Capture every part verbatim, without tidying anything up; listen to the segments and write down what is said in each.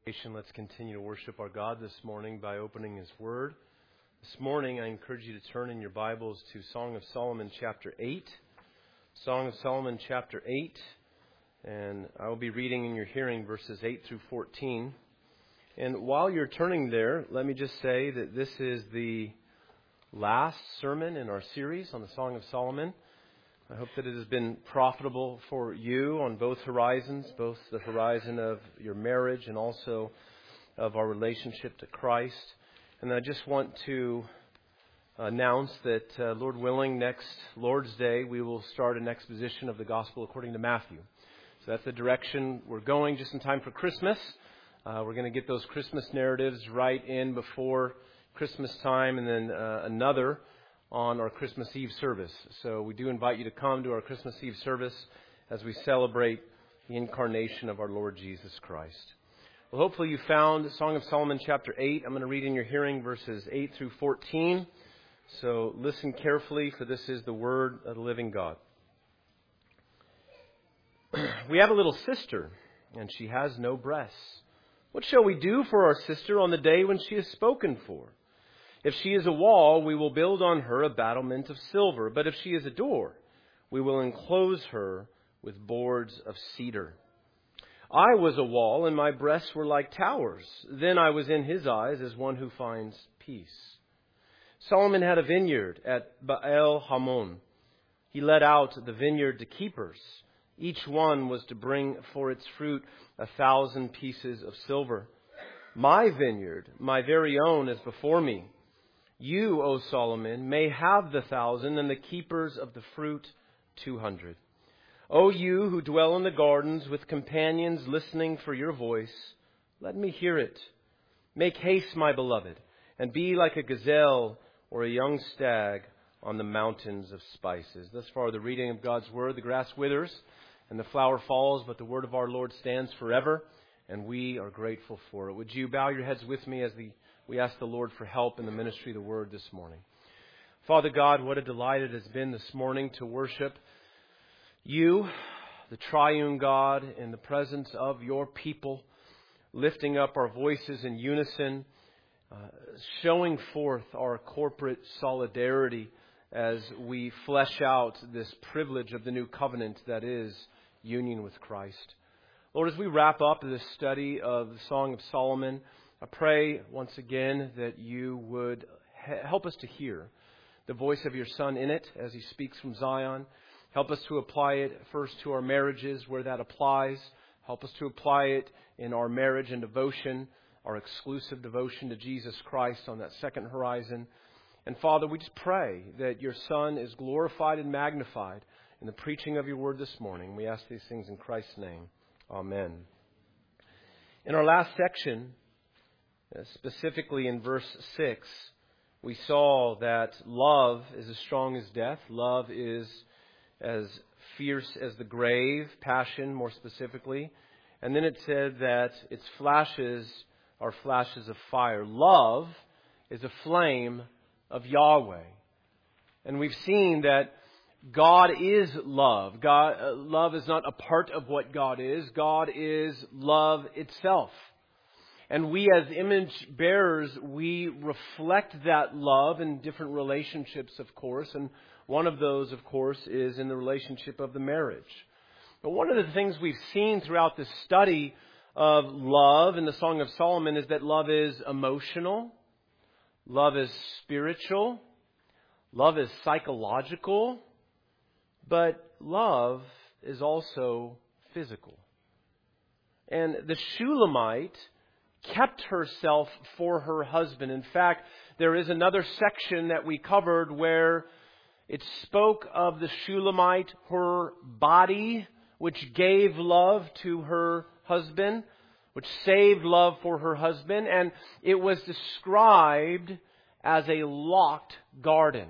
Let's continue to worship our God this morning by opening His Word. This morning, I encourage you to turn in your Bibles to Song of Solomon chapter eight. Song of Solomon chapter eight. And I will be reading in your hearing verses eight through fourteen. And while you're turning there, let me just say that this is the last sermon in our series on the Song of Solomon. I hope that it has been profitable for you on both horizons, both the horizon of your marriage and also of our relationship to Christ. And I just want to announce that, uh, Lord willing, next Lord's Day, we will start an exposition of the Gospel according to Matthew. So that's the direction we're going just in time for Christmas. Uh, we're going to get those Christmas narratives right in before Christmas time, and then uh, another on our Christmas Eve service. So we do invite you to come to our Christmas Eve service as we celebrate the incarnation of our Lord Jesus Christ. Well, hopefully you found Song of Solomon chapter eight. I'm going to read in your hearing verses eight through fourteen. So listen carefully, for this is the word of the living God. We have a little sister, and she has no breasts. What shall we do for our sister on the day when she is spoken for? If she is a wall, we will build on her a battlement of silver. But if she is a door, we will enclose her with boards of cedar. I was a wall, and my breasts were like towers. Then I was in his eyes as one who finds peace. Solomon had a vineyard at Baal Hamon. He let out the vineyard to keepers. Each one was to bring for its fruit a thousand pieces of silver. My vineyard, my very own, is before me. You, O Solomon, may have the thousand, and the keepers of the fruit two hundred. O you who dwell in the gardens with companions listening for your voice, let me hear it. Make haste, my beloved, and be like a gazelle or a young stag on the mountains of spices. Thus far, the reading of God's word. The grass withers and the flower falls, but the word of our Lord stands forever, and we are grateful for it. Would you bow your heads with me as the We ask the Lord for help in the ministry of the Word this morning. Father God, what a delight it has been this morning to worship You, the triune God, in the presence of Your people, lifting up our voices in unison, uh, showing forth our corporate solidarity as we flesh out this privilege of the new covenant that is union with Christ. Lord, as we wrap up this study of the Song of Solomon, I pray once again that You would help us to hear the voice of Your Son in it as He speaks from Zion. Help us to apply it first to our marriages where that applies. Help us to apply it in our marriage and devotion, our exclusive devotion to Jesus Christ on that second horizon. And Father, we just pray that Your Son is glorified and magnified in the preaching of Your word this morning. We ask these things in Christ's name. Amen. In our last section, specifically in verse six, we saw that love is as strong as death. Love is as fierce as the grave, passion more specifically. And then it said that its flashes are flashes of fire. Love is a flame of Yahweh. And we've seen that God is love. God, uh, love is not a part of what God is. God is love itself. And we as image bearers, we reflect that love in different relationships, of course. And one of those, of course, is in the relationship of the marriage. But one of the things we've seen throughout this study of love in the Song of Solomon is that love is emotional. Love is spiritual. Love is psychological. But love is also physical. And the Shulamite kept herself for her husband. In fact, there is another section that we covered where it spoke of the Shulamite, her body, which gave love to her husband, which saved love for her husband, and it was described as a locked garden.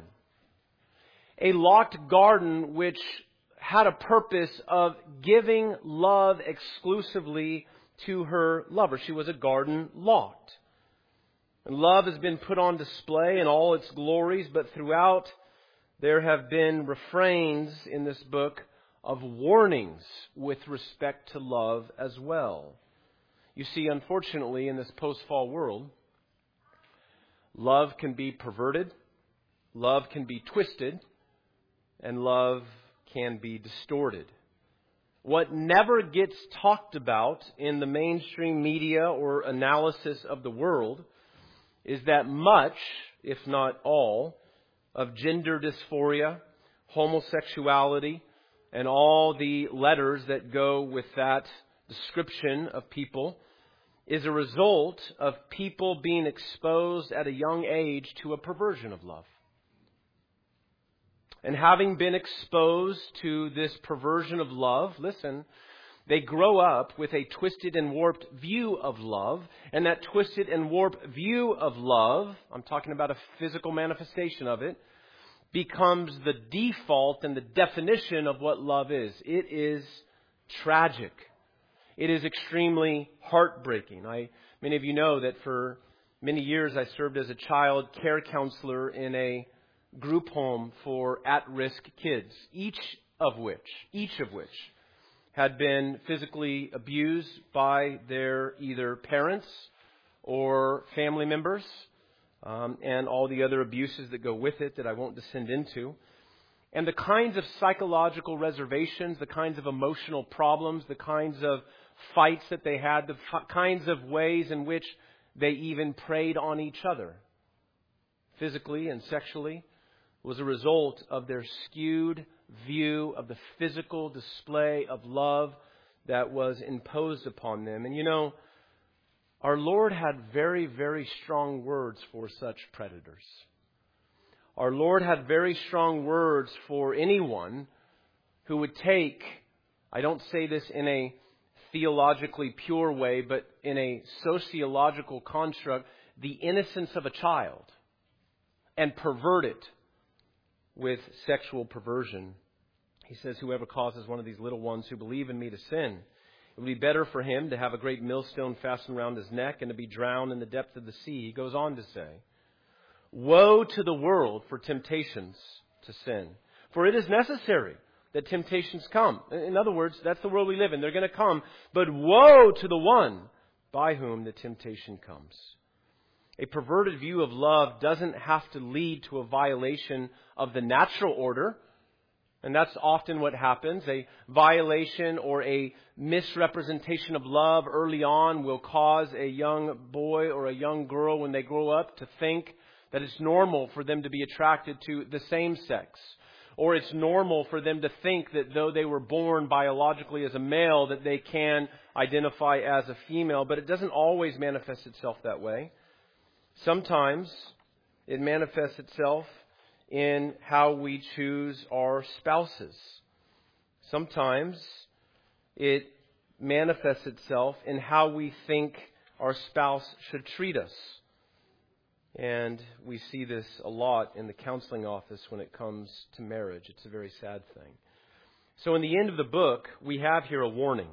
A locked garden which had a purpose of giving love exclusively to her lover. She was a garden locked. And love has been put on display in all its glories, but throughout there have been refrains in this book of warnings with respect to love as well. You see, unfortunately, in this post-fall world, love can be perverted, love can be twisted, and love can be distorted. What never gets talked about in the mainstream media or analysis of the world is that much, if not all, of gender dysphoria, homosexuality, and all the letters that go with that description of people is a result of people being exposed at a young age to a perversion of love. And having been exposed to this perversion of love, listen, they grow up with a twisted and warped view of love. And that twisted and warped view of love, I'm talking about a physical manifestation of it, becomes the default and the definition of what love is. It is tragic. It is extremely heartbreaking. I, many of you know that for many years I served as a child care counselor in a group home for at-risk kids, each of which, each of which had been physically abused by their either parents or family members, um, and all the other abuses that go with it that I won't descend into. And the kinds of psychological reservations, the kinds of emotional problems, the kinds of fights that they had, the f- kinds of ways in which they even preyed on each other, physically and sexually, was a result of their skewed view of the physical display of love that was imposed upon them. And you know, our Lord had very, very strong words for such predators. Our Lord had very strong words for anyone who would take, I don't say this in a theologically pure way, but in a sociological construct, the innocence of a child and pervert it with sexual perversion. He says, whoever causes one of these little ones who believe in me to sin, it would be better for him to have a great millstone fastened around his neck and to be drowned in the depth of the sea. He goes on to say, woe to the world for temptations to sin, for it is necessary that temptations come. In other words, that's the world we live in. They're going to come. But woe to the one by whom the temptation comes. A perverted view of love doesn't have to lead to a violation of the natural order. And that's often what happens. A violation or a misrepresentation of love early on will cause a young boy or a young girl when they grow up to think that it's normal for them to be attracted to the same sex. Or it's normal for them to think that though they were born biologically as a male, that they can identify as a female. But it doesn't always manifest itself that way. Sometimes it manifests itself in how we choose our spouses. Sometimes it manifests itself in how we think our spouse should treat us. And we see this a lot in the counseling office when it comes to marriage. It's a very sad thing. So in the end of the book, we have here a warning.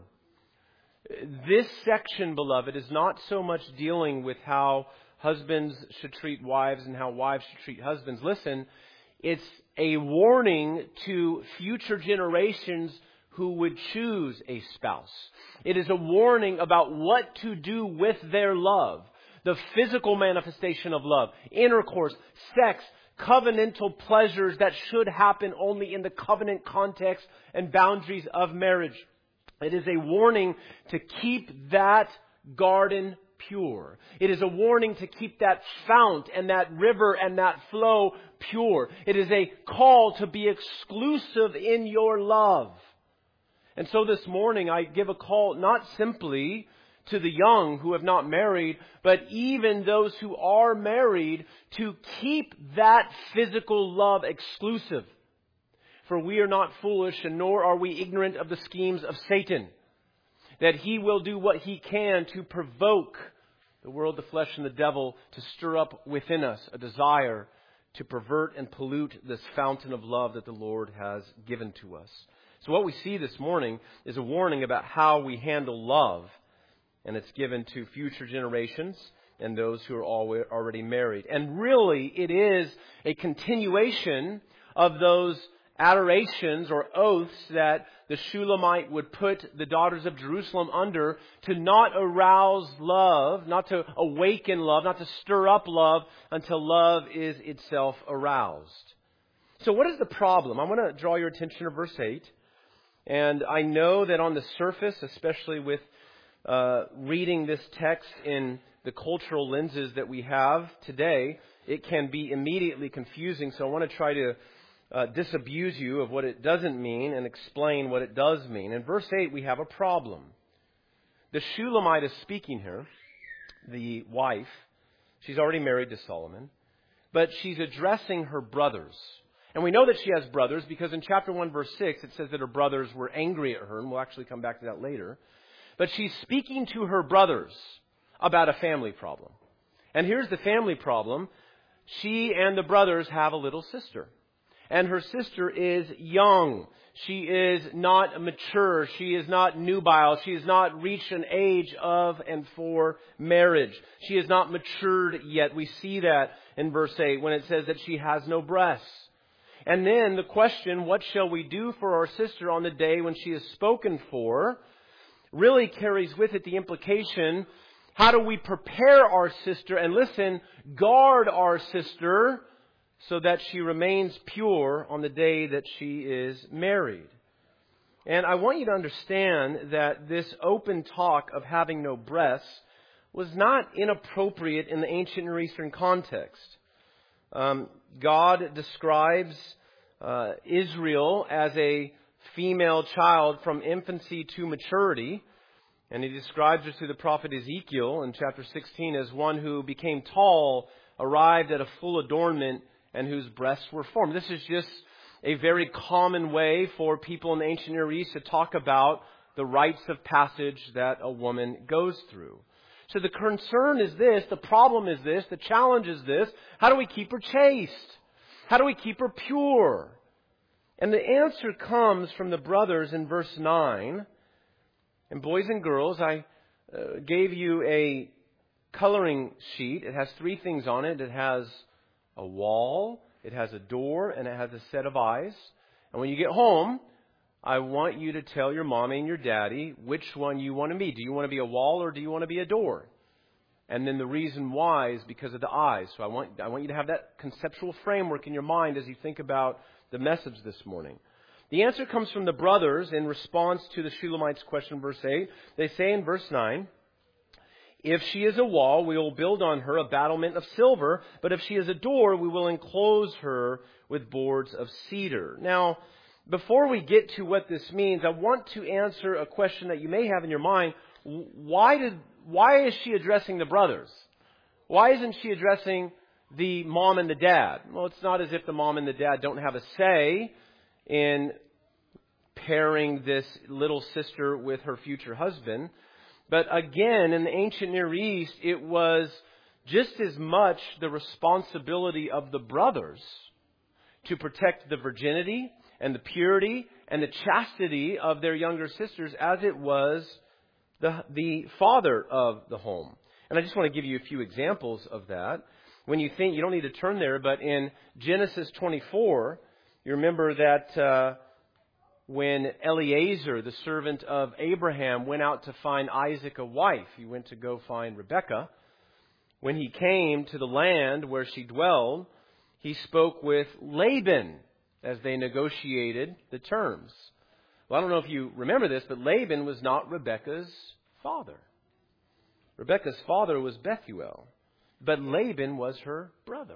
This section, beloved, is not so much dealing with how husbands should treat wives and how wives should treat husbands. Listen, it's a warning to future generations who would choose a spouse. It is a warning about what to do with their love. The physical manifestation of love, intercourse, sex, covenantal pleasures that should happen only in the covenant context and boundaries of marriage. It is a warning to keep that garden pure. It is a warning to keep that fount and that river and that flow pure. It is a call to be exclusive in your love. And so this morning I give a call not simply to the young who have not married, but even those who are married to keep that physical love exclusive. For we are not foolish, and nor are we ignorant of the schemes of Satan, that he will do what he can to provoke the world, the flesh, and the devil to stir up within us a desire to pervert and pollute this fountain of love that the Lord has given to us. So what we see this morning is a warning about how we handle love. And it's given to future generations and those who are already married. And really, it is a continuation of those adorations or oaths that the Shulamite would put the daughters of Jerusalem under to not arouse love, not to awaken love, not to stir up love until love is itself aroused. So what is the problem? I want to draw your attention to verse eight. And I know that on the surface, especially with uh, reading this text in the cultural lenses that we have today, it can be immediately confusing. So I want to try to uh, disabuse you of what it doesn't mean and explain what it does mean. In verse eight, we have a problem. The Shulamite is speaking here, the wife. She's already married to Solomon, but she's addressing her brothers. And we know that she has brothers because in chapter one, verse six, it says that her brothers were angry at her, and we'll actually come back to that later. But she's speaking to her brothers about a family problem. And here's the family problem. She and the brothers have a little sister. And her sister is young. She is not mature. She is not nubile. She has not reached an age of and for marriage. She is not matured yet. We see that in verse eight when it says that she has no breasts. And then the question, what shall we do for our sister on the day when she is spoken for, really carries with it the implication, how do we prepare our sister and listen, guard our sister so that she remains pure on the day that she is married? And I want you to understand that this open talk of having no breasts was not inappropriate in the ancient Near Eastern context. Um, God describes uh, Israel as a female child from infancy to maturity. And He describes her through the prophet Ezekiel in chapter sixteen as one who became tall, arrived at a full adornment, and whose breasts were formed. This is just a very common way for people in the ancient Near East to talk about the rites of passage that a woman goes through. So the concern is this, the problem is this, the challenge is this. How do we keep her chaste? How do we keep her pure? And the answer comes from the brothers in verse nine. And boys and girls, I uh, gave you a coloring sheet. It has three things on it. It has a wall, it has a door, and it has a set of eyes. And when you get home, I want you to tell your mommy and your daddy which one you want to be. Do you want to be a wall or do you want to be a door? And then the reason why is because of the eyes. So I want I want you to have that conceptual framework in your mind as you think about the message this morning. The answer comes from the brothers in response to the Shulamite's question, verse eight. They say in verse nine, if she is a wall, we will build on her a battlement of silver. But if she is a door, we will enclose her with boards of cedar. Now, before we get to what this means, I want to answer a question that you may have in your mind. Why did, why is she addressing the brothers? Why isn't she addressing the mom and the dad? Well, it's not as if the mom and the dad don't have a say in pairing this little sister with her future husband. But again, in the ancient Near East, it was just as much the responsibility of the brothers to protect the virginity and the purity and the chastity of their younger sisters as it was the, the father of the home. And I just want to give you a few examples of that. When you think, you don't need to turn there, but in Genesis twenty-four, you remember that uh, when Eliezer, the servant of Abraham, went out to find Isaac a wife, he went to go find Rebekah. When he came to the land where she dwelled, he spoke with Laban as they negotiated the terms. Well, I don't know if you remember this, but Laban was not Rebekah's father. Rebekah's father was Bethuel, but Laban was her brother.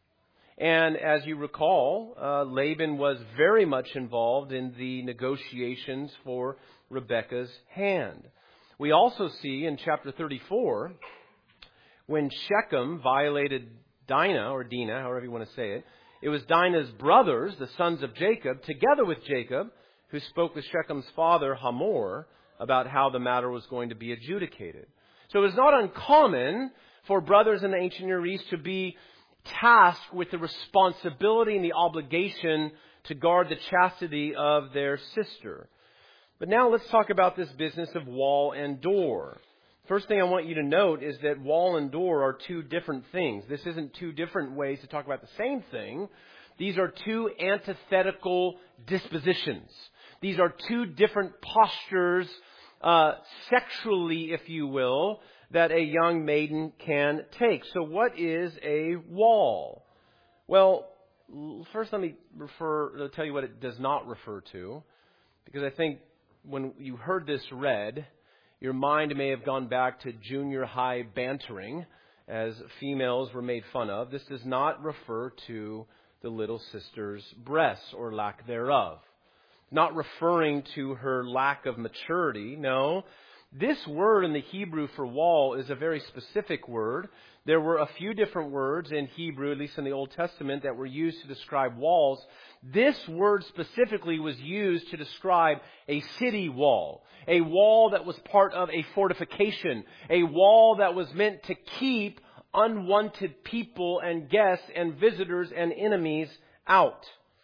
And as you recall, uh, Laban was very much involved in the negotiations for Rebekah's hand. We also see in chapter thirty-four, when Shechem violated Dinah, or Dinah, however you want to say it, it was Dinah's brothers, the sons of Jacob, together with Jacob, who spoke with Shechem's father, Hamor, about how the matter was going to be adjudicated. So it was not uncommon for brothers in the ancient Near East to be tasked with the responsibility and the obligation to guard the chastity of their sister. But now let's talk about this business of wall and door. First thing I want you to note is that wall and door are two different things. This isn't two different ways to talk about the same thing. These are two antithetical dispositions. These are two different postures, uh, sexually, if you will, that a young maiden can take. So what is a wall? Well, first let me refer, tell you what it does not refer to, because I think when you heard this read, your mind may have gone back to junior high bantering as females were made fun of. This does not refer to the little sister's breasts or lack thereof. Not referring to her lack of maturity. No. This word in the Hebrew for wall is a very specific word. There were a few different words in Hebrew, at least in the Old Testament, that were used to describe walls. This word specifically was used to describe a city wall, a wall that was part of a fortification, a wall that was meant to keep unwanted people and guests and visitors and enemies out.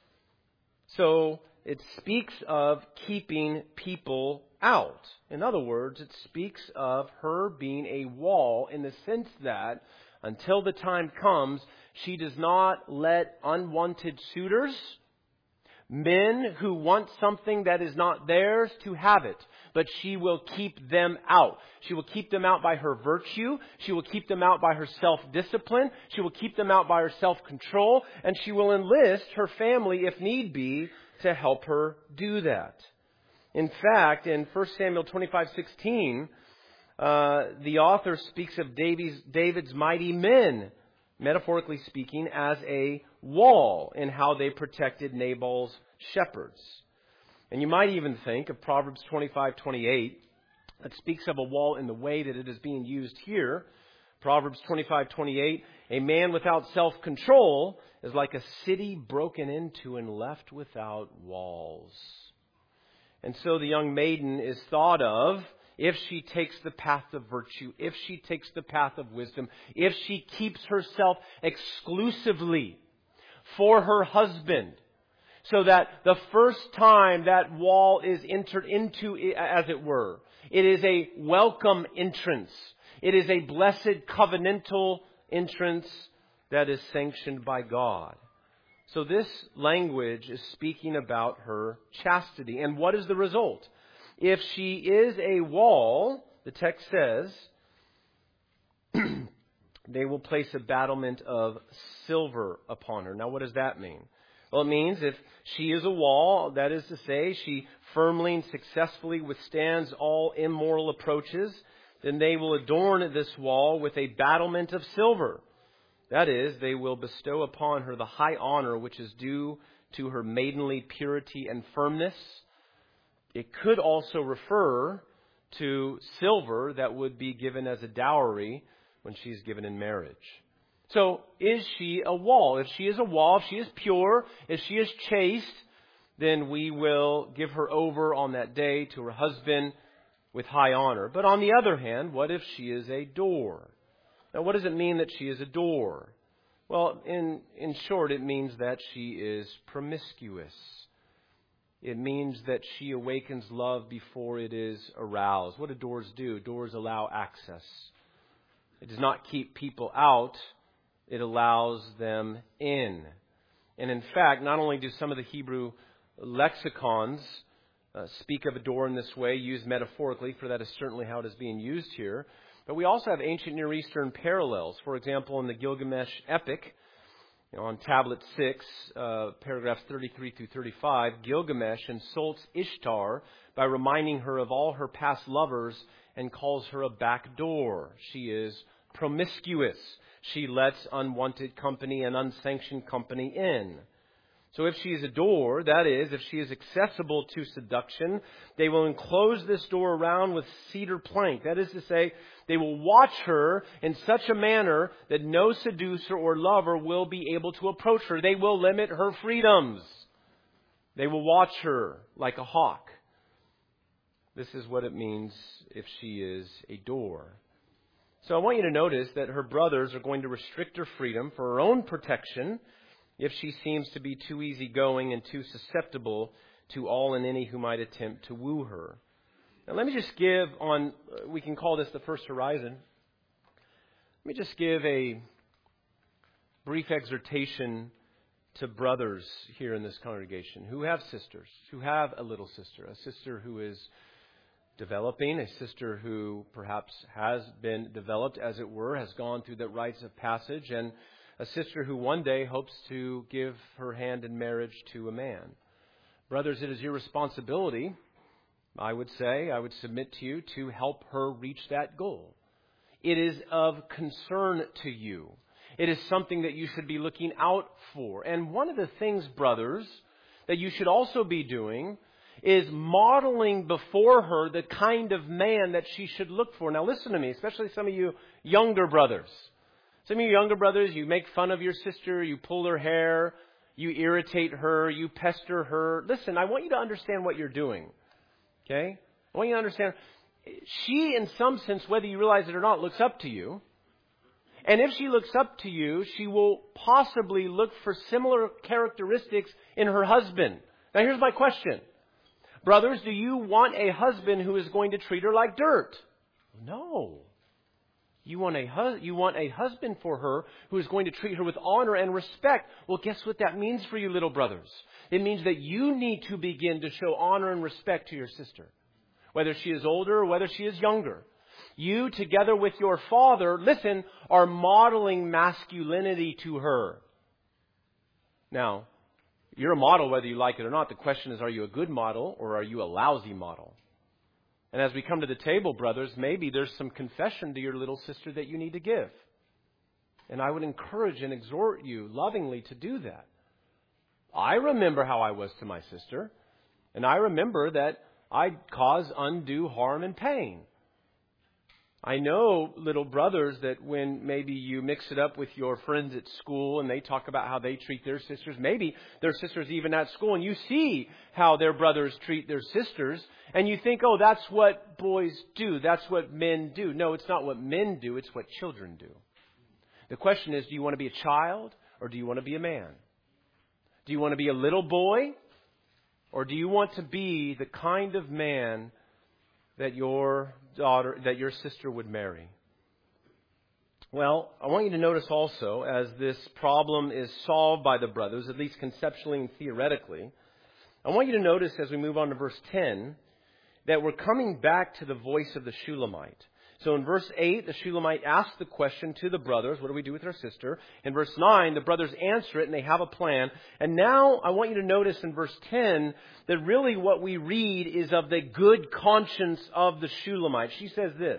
So it speaks of keeping people out. In other words, it speaks of her being a wall in the sense that until the time comes, she does not let unwanted suitors, men who want something that is not theirs, to have it. But she will keep them out. She will keep them out by her virtue. She will keep them out by her self-discipline. She will keep them out by her self-control. And she will enlist her family, if need be, to help her do that. In fact, in First Samuel twenty-five sixteen, uh, the author speaks of David's, David's mighty men, metaphorically speaking, as a wall in how they protected Nabal's shepherds. And you might even think of Proverbs twenty-five twenty-eight that speaks of a wall in the way that it is being used here. Proverbs twenty-five twenty-eight, a man without self-control is like a city broken into and left without walls. And so the young maiden is thought of if she takes the path of virtue, if she takes the path of wisdom, if she keeps herself exclusively for her husband, so that the first time that wall is entered into, as it were, it is a welcome entrance. It is a blessed covenantal entrance that is sanctioned by God. So this language is speaking about her chastity. And what is the result? If she is a wall, the text says, they will place a battlement of silver upon her. Now, what does that mean? Well, it means if she is a wall, that is to say, she firmly and successfully withstands all immoral approaches, then they will adorn this wall with a battlement of silver. That is, they will bestow upon her the high honor which is due to her maidenly purity and firmness. It could also refer to silver that would be given as a dowry when she's given in marriage. So, is she a wall? If she is a wall, if she is pure, if she is chaste, then we will give her over on that day to her husband with high honor. But on the other hand, what if she is a door? Now, what does it mean that she is a door? Well, in, in short, it means that she is promiscuous. It means that she awakens love before it is aroused. What do doors do? Doors allow access. It does not keep people out. It allows them in. And in fact, not only do some of the Hebrew lexicons uh, speak of a door in this way, used metaphorically, for that is certainly how it is being used here, but we also have ancient Near Eastern parallels. For example, in the Gilgamesh epic, you know, on tablet six, uh, paragraphs thirty-three through thirty-five, Gilgamesh insults Ishtar by reminding her of all her past lovers and calls her a back door. She is promiscuous. She lets unwanted company and unsanctioned company in. So if she is a door, that is, if she is accessible to seduction, they will enclose this door around with cedar plank. That is to say, they will watch her in such a manner that no seducer or lover will be able to approach her. They will limit her freedoms. They will watch her like a hawk. This is what it means if she is a door. So I want you to notice that her brothers are going to restrict her freedom for her own protection if she seems to be too easygoing and too susceptible to all and any who might attempt to woo her. Now let me just give on, we can call this the first horizon. Let me just give a brief exhortation to brothers here in this congregation who have sisters, who have a little sister, a sister who is developing, a sister who perhaps has been developed, as it were, has gone through the rites of passage, and a sister who one day hopes to give her hand in marriage to a man. Brothers, it is your responsibility, I would say, I would submit to you, to help her reach that goal. It is of concern to you. It is something that you should be looking out for. And one of the things, brothers, that you should also be doing is modeling before her the kind of man that she should look for. Now listen to me, especially some of you younger brothers. Some of you younger brothers, you make fun of your sister, you pull her hair, you irritate her, you pester her. Listen, I want you to understand what you're doing. Okay? I want you to understand. She, in some sense, whether you realize it or not, looks up to you. And if she looks up to you, she will possibly look for similar characteristics in her husband. Now here's my question. Brothers, do you want a husband who is going to treat her like dirt? No. You want a hus- you want a husband for her who is going to treat her with honor and respect. Well, guess what that means for you, little brothers? It means that you need to begin to show honor and respect to your sister, whether she is older or whether she is younger. You, together with your father, listen, are modeling masculinity to her. Now, you're a model whether you like it or not. The question is, are you a good model or are you a lousy model? And as we come to the table, brothers, maybe there's some confession to your little sister that you need to give. And I would encourage and exhort you lovingly to do that. I remember how I was to my sister. And I remember that I caused undue harm and pain. I know, little brothers, that when maybe you mix it up with your friends at school and they talk about how they treat their sisters, maybe their sisters even at school, and you see how their brothers treat their sisters, and you think, oh, that's what boys do. That's what men do. No, it's not what men do. It's what children do. The question is, do you want to be a child or do you want to be a man? Do you want to be a little boy or do you want to be the kind of man that your daughter, that your sister would marry? Well, I want you to notice also, as this problem is solved by the brothers, at least conceptually and theoretically, I want you to notice as we move on to verse ten, that we're coming back to the voice of the Shulamite. So in verse eight, the Shulamite asks the question to the brothers, what do we do with our sister? In verse nine, the brothers answer it and they have a plan. And now I want you to notice in verse ten that really what we read is of the good conscience of the Shulamite. She says this,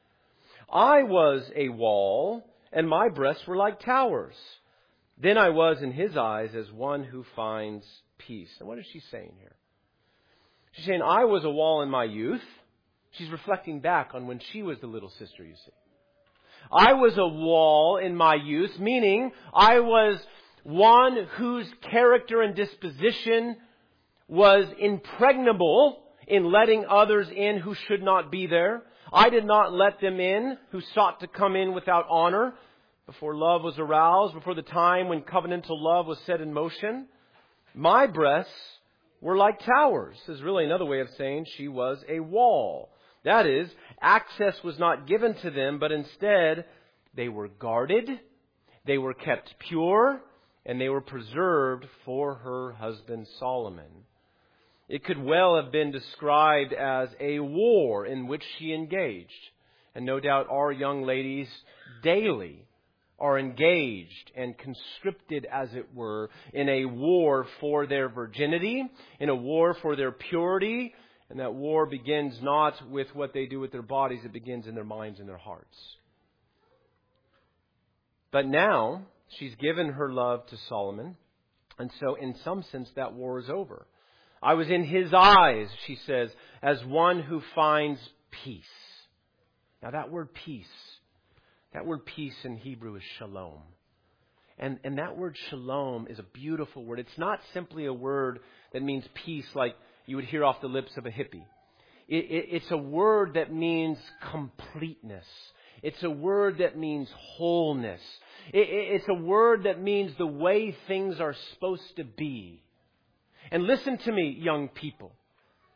I was a wall and my breasts were like towers. Then I was in his eyes as one who finds peace. And what is she saying here? She's saying, I was a wall in my youth. She's reflecting back on when she was the little sister, you see. I was a wall in my youth, meaning I was one whose character and disposition was impregnable in letting others in who should not be there. I did not let them in who sought to come in without honor before love was aroused, before the time when covenantal love was set in motion. My breasts were like towers. This is really another way of saying she was a wall. That is, access was not given to them, but instead they were guarded, they were kept pure, and they were preserved for her husband Solomon. It could well have been described as a war in which she engaged. And no doubt our young ladies daily are engaged and conscripted, as it were, in a war for their virginity, in a war for their purity. And that war begins not with what they do with their bodies, it begins in their minds and their hearts. But now she's given her love to Solomon. And so in some sense that war is over. I was in his eyes, she says, as one who finds peace. Now that word peace, that word peace in Hebrew is shalom. And, and that word shalom is a beautiful word. It's not simply a word that means peace like you would hear off the lips of a hippie. It, it, it's a word that means completeness. It's a word that means wholeness. It, it, it's a word that means the way things are supposed to be. And listen to me, young people.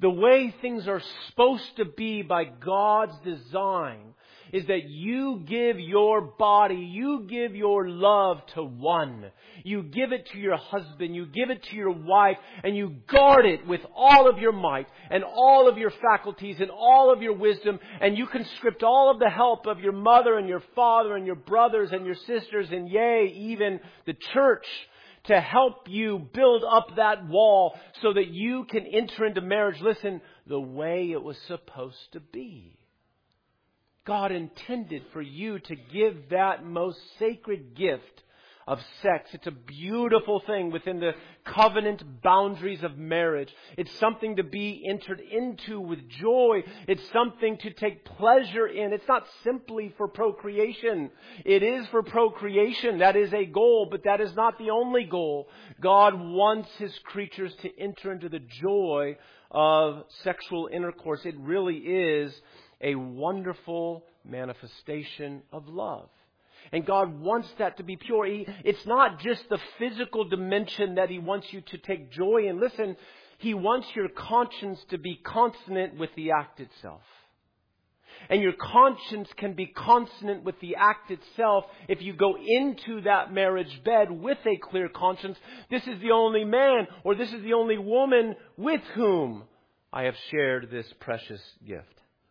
The way things are supposed to be by God's design is that you give your body, you give your love to one. You give it to your husband, you give it to your wife, and you guard it with all of your might and all of your faculties and all of your wisdom. And you conscript all of the help of your mother and your father and your brothers and your sisters and yea, even the church, to help you build up that wall so that you can enter into marriage, listen, the way it was supposed to be. God intended for you to give that most sacred gift of sex. It's a beautiful thing within the covenant boundaries of marriage. It's something to be entered into with joy. It's something to take pleasure in. It's not simply for procreation. It is for procreation. That is a goal, but that is not the only goal. God wants His creatures to enter into the joy of sexual intercourse. It really is a wonderful manifestation of love. And God wants that to be pure. He, it's not just the physical dimension that He wants you to take joy in. Listen, He wants your conscience to be consonant with the act itself. And your conscience can be consonant with the act itself if you go into that marriage bed with a clear conscience. This is the only man or this is the only woman with whom I have shared this precious gift.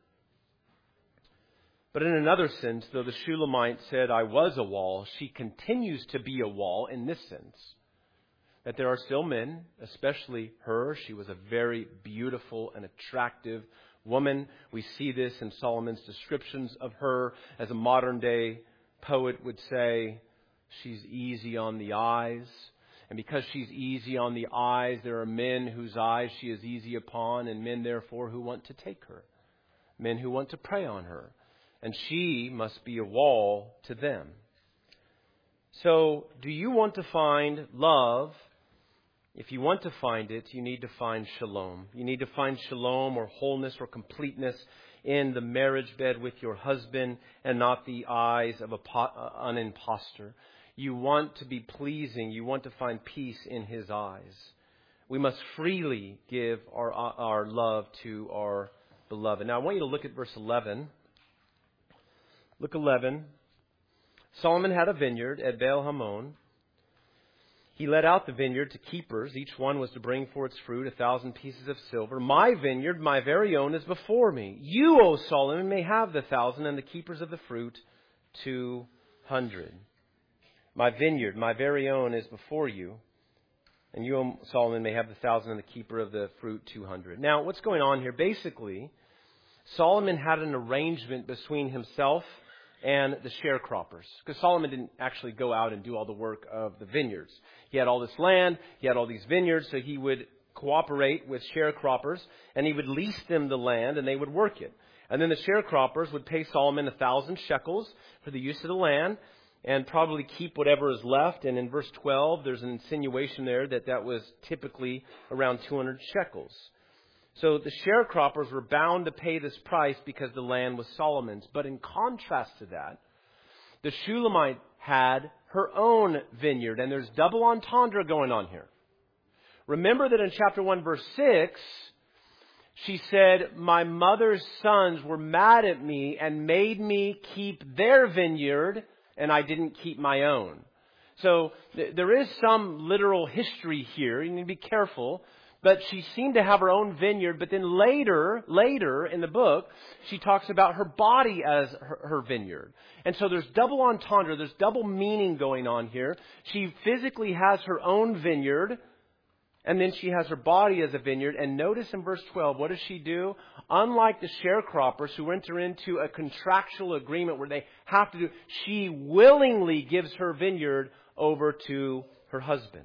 But in another sense, though the Shulamite said, I was a wall, she continues to be a wall in this sense. That there are still men, especially her. She was a very beautiful and attractive woman. We see this in Solomon's descriptions of her. As a modern day poet would say, she's easy on the eyes. And because she's easy on the eyes, there are men whose eyes she is easy upon, and men therefore who want to take her. Men who want to prey on her. And she must be a wall to them. So, do you want to find love? If you want to find it, you need to find shalom. You need to find shalom or wholeness or completeness in the marriage bed with your husband and not the eyes of a po- an imposter. You want to be pleasing. You want to find peace in his eyes. We must freely give our, our love to our beloved. Now, I want you to look at verse eleven. Look eleven. Solomon had a vineyard at Baal Hamon. He let out the vineyard to keepers. Each one was to bring for its fruit a thousand pieces of silver. My vineyard, my very own, is before me. You, O Solomon, may have the thousand, and the keepers of the fruit two hundred. My vineyard, my very own, is before you. And you, O Solomon, may have the thousand, and the keeper of the fruit two hundred. Now, what's going on here? Basically, Solomon had an arrangement between himself and the sharecroppers. Because Solomon didn't actually go out and do all the work of the vineyards. He had all this land, he had all these vineyards, so he would cooperate with sharecroppers, and he would lease them the land, and they would work it. And then the sharecroppers would pay Solomon a thousand shekels for the use of the land, and probably keep whatever is left. And in verse twelve, there's an insinuation there that that was typically around two hundred shekels. So the sharecroppers were bound to pay this price because the land was Solomon's. But in contrast to that, the Shulamite had her own vineyard. And there's double entendre going on here. Remember that in chapter one, verse six, she said, my mother's sons were mad at me and made me keep their vineyard, and I didn't keep my own. So th- there is some literal history here. You need to be careful. But she seemed to have her own vineyard. But then later, later in the book, she talks about her body as her, her vineyard. And so there's double entendre. There's double meaning going on here. She physically has her own vineyard. And then she has her body as a vineyard. And notice in verse twelve, what does she do? Unlike the sharecroppers who enter into a contractual agreement where they have to do, she willingly gives her vineyard over to her husband.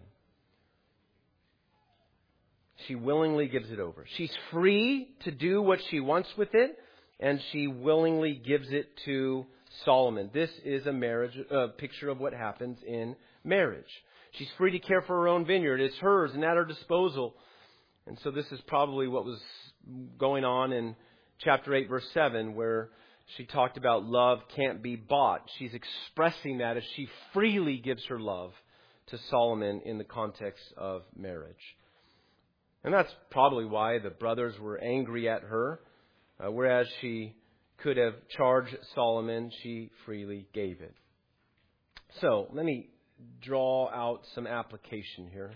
She willingly gives it over. She's free to do what she wants with it, and she willingly gives it to Solomon. This is a marriage, a picture of what happens in marriage. She's free to care for her own vineyard. It's hers and at her disposal. And so this is probably what was going on in chapter eight, verse seven, where she talked about love can't be bought. She's expressing that as she freely gives her love to Solomon in the context of marriage. And that's probably why the brothers were angry at her. Uh, whereas she could have charged Solomon, she freely gave it. So, let me draw out some application here.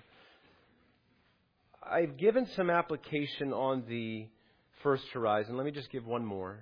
I've given some application on the first horizon. Let me just give one more.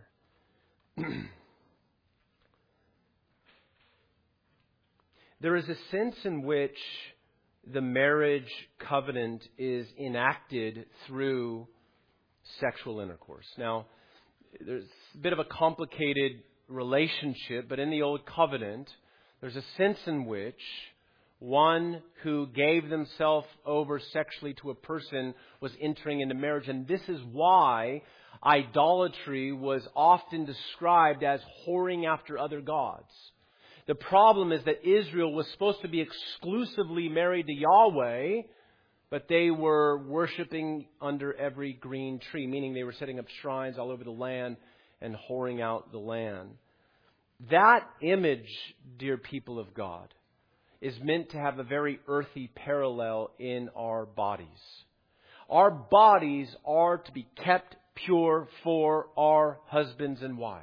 There is a sense in which the marriage covenant is enacted through sexual intercourse. Now, there's a bit of a complicated relationship, but in the Old Covenant, there's a sense in which one who gave themselves over sexually to a person was entering into marriage. And this is why idolatry was often described as whoring after other gods. The problem is that Israel was supposed to be exclusively married to Yahweh, but they were worshiping under every green tree, meaning they were setting up shrines all over the land and whoring out the land. That image, dear people of God, is meant to have a very earthy parallel in our bodies. Our bodies are to be kept pure for our husbands and wives.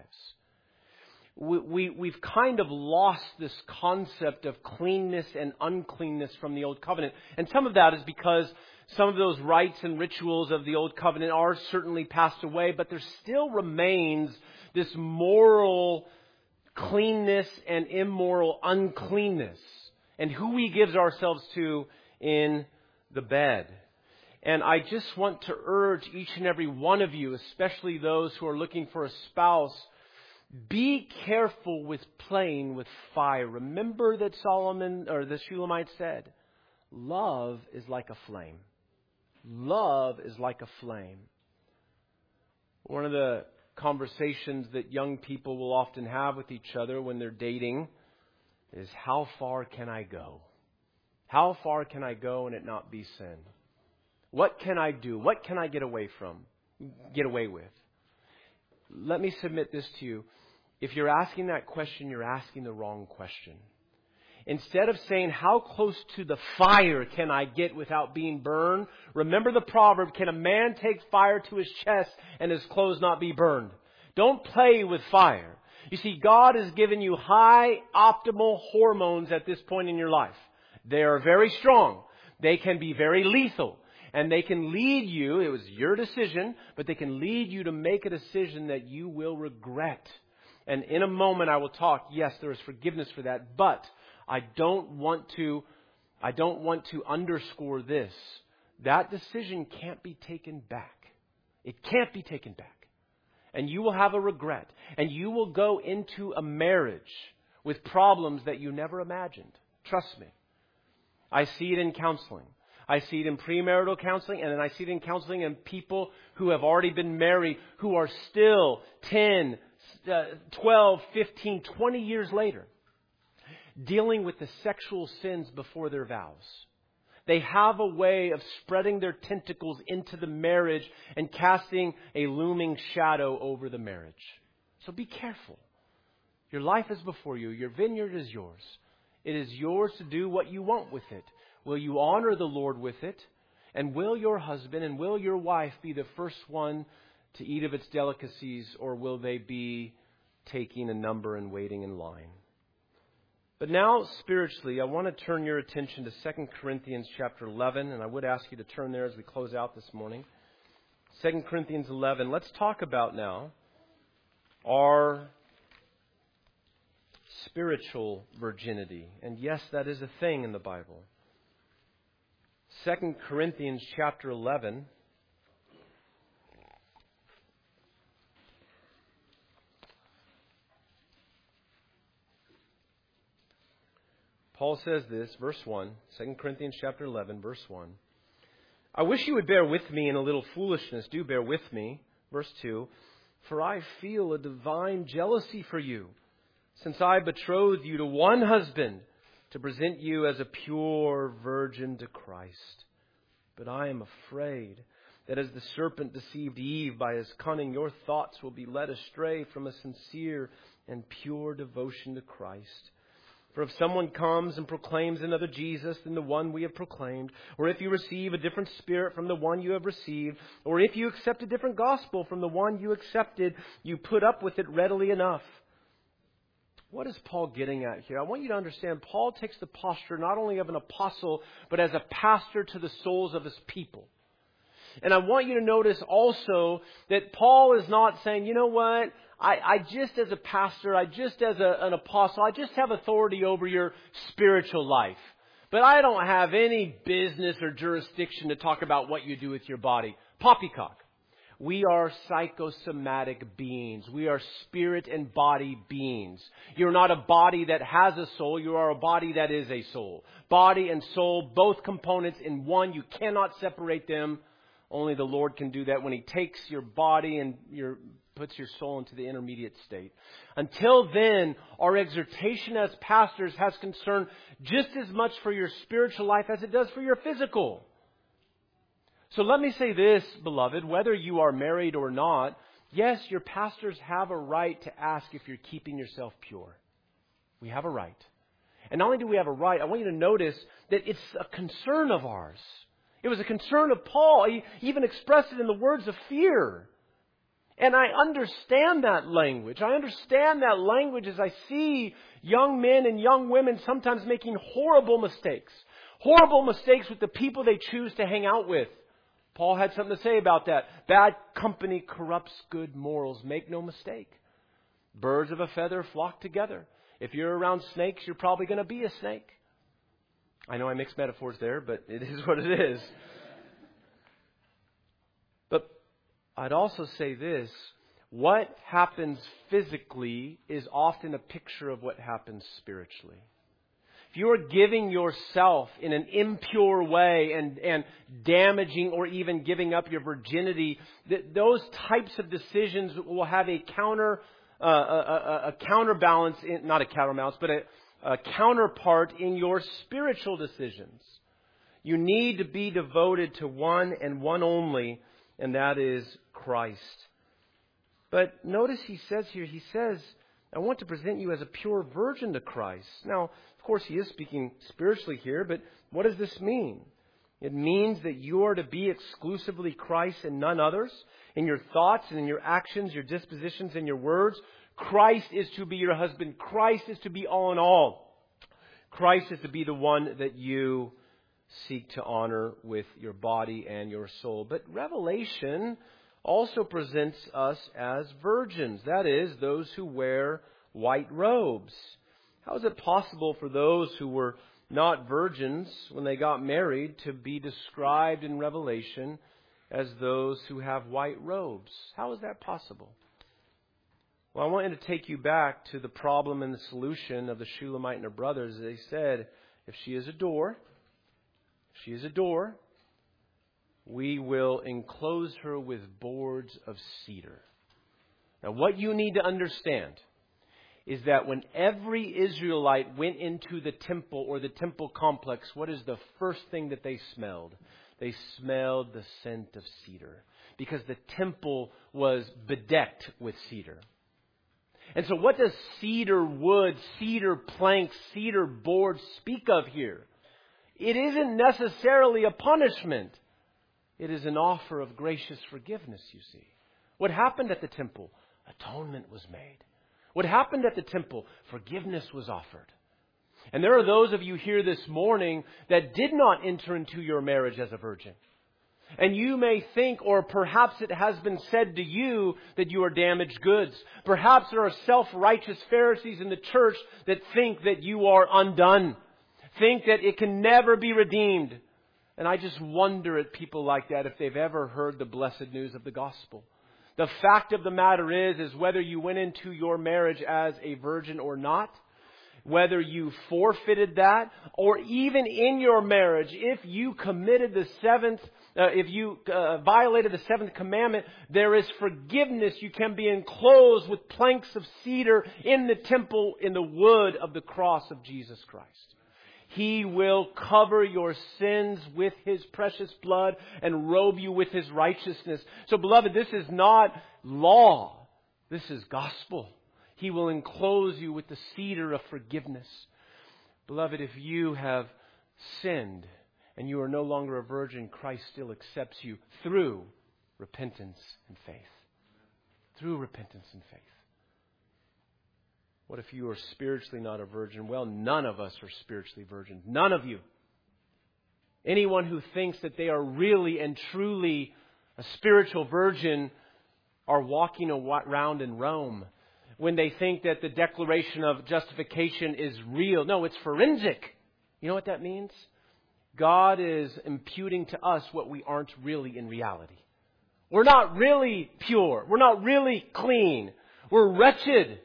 We, we, we've kind of lost this concept of cleanness and uncleanness from the Old Covenant. And some of that is because some of those rites and rituals of the Old Covenant are certainly passed away, but there still remains this moral cleanness and immoral uncleanness, and who we give ourselves to in the bed. And I just want to urge each and every one of you, especially those who are looking for a spouse, be careful with playing with fire. Remember that Solomon, or the Shulamite said, love is like a flame. Love is like a flame. One of the conversations that young people will often have with each other when they're dating is, how far can I go? How far can I go and it not be sin? What can I do? What can I get away from? Get away with? Let me submit this to you. If you're asking that question, you're asking the wrong question. Instead of saying, how close to the fire can I get without being burned? Remember the proverb, can a man take fire to his chest and his clothes not be burned? Don't play with fire. You see, God has given you high optimal hormones at this point in your life. They are very strong. They can be very lethal. And they can lead you, it was your decision, but they can lead you to make a decision that you will regret. And in a moment I will talk, yes, there is forgiveness for that, but I don't want to, I don't want to underscore this. That decision can't be taken back. It can't be taken back. And you will have a regret. And you will go into a marriage with problems that you never imagined. Trust me. I see it in counseling. I see it in premarital counseling, and then I see it in counseling in people who have already been married, who are still ten, twelve, fifteen, twenty years later, dealing with the sexual sins before their vows. They have a way of spreading their tentacles into the marriage and casting a looming shadow over the marriage. So be careful. Your life is before you. Your vineyard is yours. It is yours to do what you want with it. Will you honor the Lord with it? And will your husband and will your wife be the first one to eat of its delicacies, or will they be taking a number and waiting in line? But now, spiritually, I want to turn your attention to Second Corinthians chapter eleven, and I would ask you to turn there as we close out this morning. Second Corinthians eleven. Let's talk about now our spiritual virginity. And yes, that is a thing in the Bible. Second Corinthians chapter eleven. Paul says this, verse one, Second Corinthians chapter eleven, verse one. I wish you would bear with me in a little foolishness. Do bear with me. Verse two. For I feel a divine jealousy for you, since I betrothed you to one husband, to present you as a pure virgin to Christ. But I am afraid that as the serpent deceived Eve by his cunning, your thoughts will be led astray from a sincere and pure devotion to Christ. For if someone comes and proclaims another Jesus than the one we have proclaimed, or if you receive a different spirit from the one you have received, or if you accept a different gospel from the one you accepted, you put up with it readily enough. What is Paul getting at here? I want you to understand Paul takes the posture not only of an apostle, but as a pastor to the souls of his people. And I want you to notice also that Paul is not saying, you know what, I, I just as a pastor, I just as a, an apostle, I just have authority over your spiritual life. But I don't have any business or jurisdiction to talk about what you do with your body. Poppycock. We are psychosomatic beings. We are spirit and body beings. You're not a body that has a soul. You are a body that is a soul. Body and soul, both components in one. You cannot separate them. Only the Lord can do that when He takes your body and your puts your soul into the intermediate state. Until then, our exhortation as pastors has concern just as much for your spiritual life as it does for your physical. So let me say this, beloved, whether you are married or not, yes, your pastors have a right to ask if you're keeping yourself pure. We have a right. And not only do we have a right, I want you to notice that it's a concern of ours. It was a concern of Paul. He even expressed it in the words of fear. And I understand that language. I understand that language as I see young men and young women sometimes making horrible mistakes. Horrible mistakes with the people they choose to hang out with. Paul had something to say about that. Bad company corrupts good morals. Make no mistake. Birds of a feather flock together. If you're around snakes, you're probably going to be a snake. I know I mixed metaphors there, but it is what it is. But I'd also say this. What happens physically is often a picture of what happens spiritually. If you are giving yourself in an impure way and, and damaging or even giving up your virginity, th- those types of decisions will have a counter, uh, a, a, a counterbalance, in, not a counterbalance, but a, a counterpart in your spiritual decisions. You need to be devoted to one and one only, and that is Christ. But notice he says here, he says, I want to present you as a pure virgin to Christ. Now, of course, he is speaking spiritually here, but what does this mean? It means that you are to be exclusively Christ and none others. In your thoughts and in your actions, your dispositions and your words, Christ is to be your husband. Christ is to be all in all. Christ is to be the one that you seek to honor with your body and your soul. But Revelation also presents us as virgins. That is, those who wear white robes. How is it possible for those who were not virgins when they got married to be described in Revelation as those who have white robes? How is that possible? Well, I want to take you back to the problem and the solution of the Shulamite and her brothers. They said, if she is a door, if she is a door, we will enclose her with boards of cedar. Now, what you need to understand is that when every Israelite went into the temple or the temple complex, what is the first thing that they smelled? They smelled the scent of cedar, because the temple was bedecked with cedar. And so what does cedar wood, cedar planks, cedar boards speak of here? It isn't necessarily a punishment. It is an offer of gracious forgiveness, you see. What happened at the temple? Atonement was made. What happened at the temple? Forgiveness was offered. And there are those of you here this morning that did not enter into your marriage as a virgin. And you may think, or perhaps it has been said to you, that you are damaged goods. Perhaps there are self-righteous Pharisees in the church that think that you are undone. Think that it can never be redeemed. And I just wonder at people like that if they've ever heard the blessed news of the gospel. The fact of the matter is, is whether you went into your marriage as a virgin or not, whether you forfeited that, or even in your marriage, if you committed the seventh, uh, if you uh, violated the seventh commandment, there is forgiveness. You can be enclosed with planks of cedar in the temple in the wood of the cross of Jesus Christ. He will cover your sins with His precious blood and robe you with His righteousness. So, beloved, this is not law. This is gospel. He will enclose you with the cedar of forgiveness. Beloved, if you have sinned and you are no longer a virgin, Christ still accepts you through repentance and faith. Through repentance and faith. What if you are spiritually not a virgin? Well, none of us are spiritually virgins. None of you. Anyone who thinks that they are really and truly a spiritual virgin are walking around in Rome. When they think that the declaration of justification is real. No, it's forensic. You know what that means? God is imputing to us what we aren't really in reality. We're not really pure. We're not really clean. We're wretched.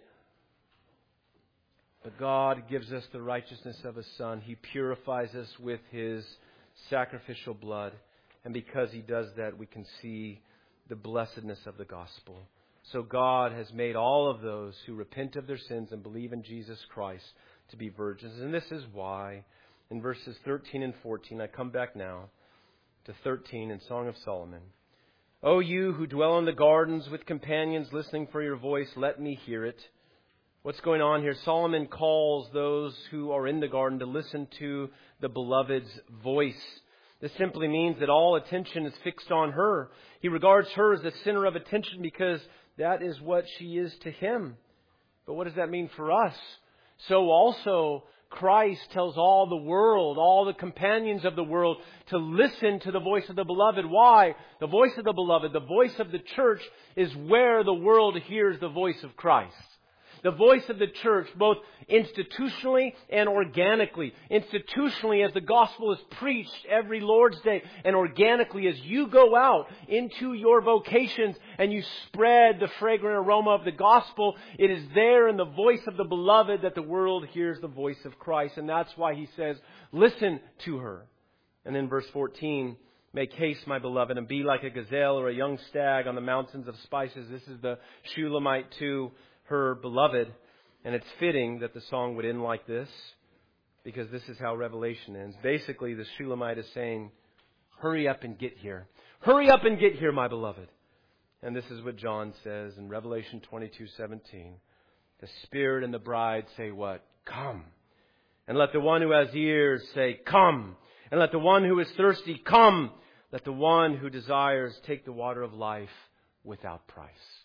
But God gives us the righteousness of His Son. He purifies us with His sacrificial blood. And because He does that, we can see the blessedness of the gospel. So God has made all of those who repent of their sins and believe in Jesus Christ to be virgins. And this is why in verses thirteen and fourteen, I come back now to thirteen in Song of Solomon. O you who dwell in the gardens with companions listening for your voice, let me hear it. What's going on here? Solomon calls those who are in the garden to listen to the beloved's voice. This simply means that all attention is fixed on her. He regards her as the center of attention because that is what she is to him. But what does that mean for us? So also Christ tells all the world, all the companions of the world, to listen to the voice of the beloved. Why? The voice of the beloved, the voice of the church, is where the world hears the voice of Christ. The voice of the church, both institutionally and organically. Institutionally, as the gospel is preached every Lord's Day, and organically, as you go out into your vocations and you spread the fragrant aroma of the gospel, it is there in the voice of the beloved that the world hears the voice of Christ. And that's why He says, listen to her. And then verse fourteen, make haste, my beloved, and be like a gazelle or a young stag on the mountains of spices. This is the Shulamite to her beloved. And it's fitting that the song would end like this, because this is how Revelation ends. Basically, the Shulamite is saying, hurry up and get here. Hurry up and get here, my beloved. And this is what John says in Revelation twenty-two seventeen. The Spirit and the bride say what? Come. And let the one who has ears say, come. And let the one who is thirsty come. Let the one who desires take the water of life without price.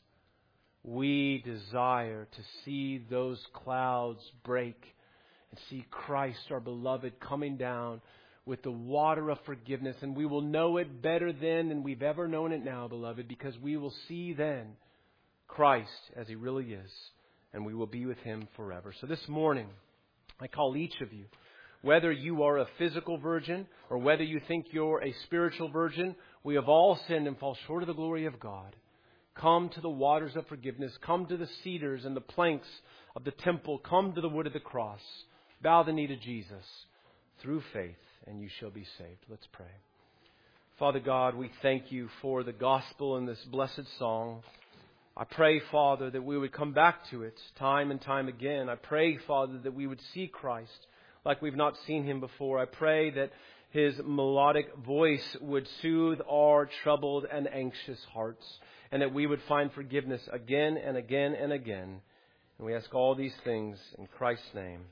We desire to see those clouds break and see Christ, our beloved, coming down with the water of forgiveness. And we will know it better then than we've ever known it now, beloved, because we will see then Christ as He really is, and we will be with Him forever. So this morning, I call each of you, whether you are a physical virgin or whether you think you're a spiritual virgin, we have all sinned and fall short of the glory of God. Come to the waters of forgiveness. Come to the cedars and the planks of the temple. Come to the wood of the cross. Bow the knee to Jesus through faith, and you shall be saved. Let's pray. Father God, we thank You for the gospel in this blessed song. I pray, Father, that we would come back to it time and time again. I pray, Father, that we would see Christ like we've not seen Him before. I pray that His melodic voice would soothe our troubled and anxious hearts, and that we would find forgiveness again and again and again. And we ask all these things in Christ's name.